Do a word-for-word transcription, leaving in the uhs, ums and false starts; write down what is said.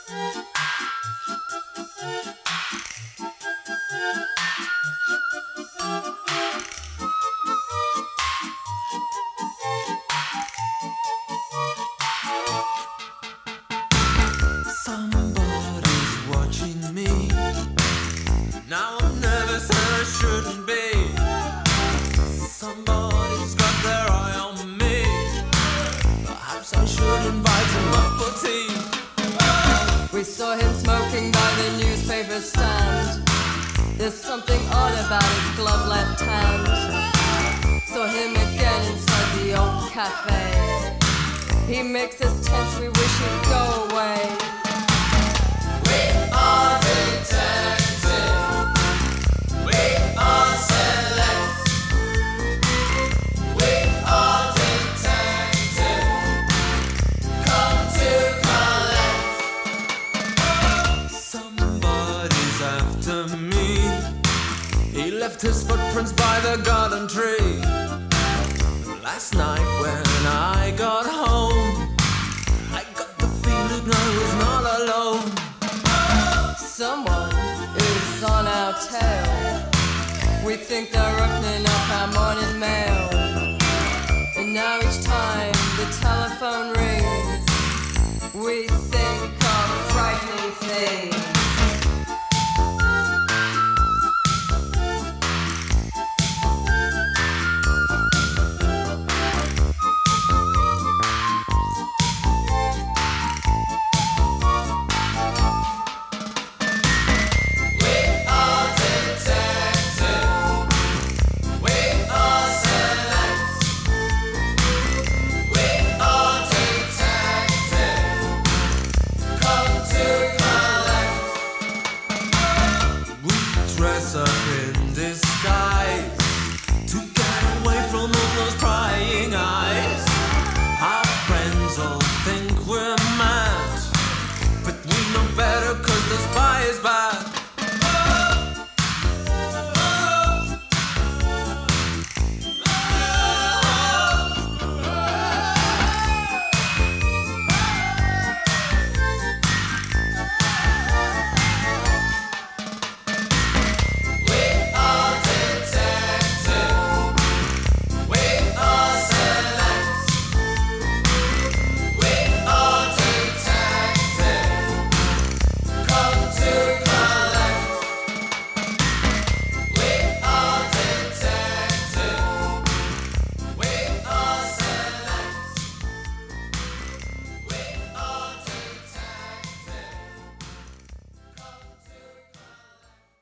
Somebody's watching me. Now I'm nervous and I shouldn't be. Somebody's got their eye on me. Perhaps I should invite him up for tea. We saw him smoking by the newspaper stand. There's something odd about his gloved left hand. Saw him again inside the old cafe. He makes us tense, we wish he'd go away. We are detected. We are select. We are detected. Come to collect. Somebody's after me. He left his footprints by the garden tree. Last night when I got home, I got the feeling I was not alone. Someone is on our tail. We think they're opening up our morning mail. And now each time the telephone rings, we think of frightening things.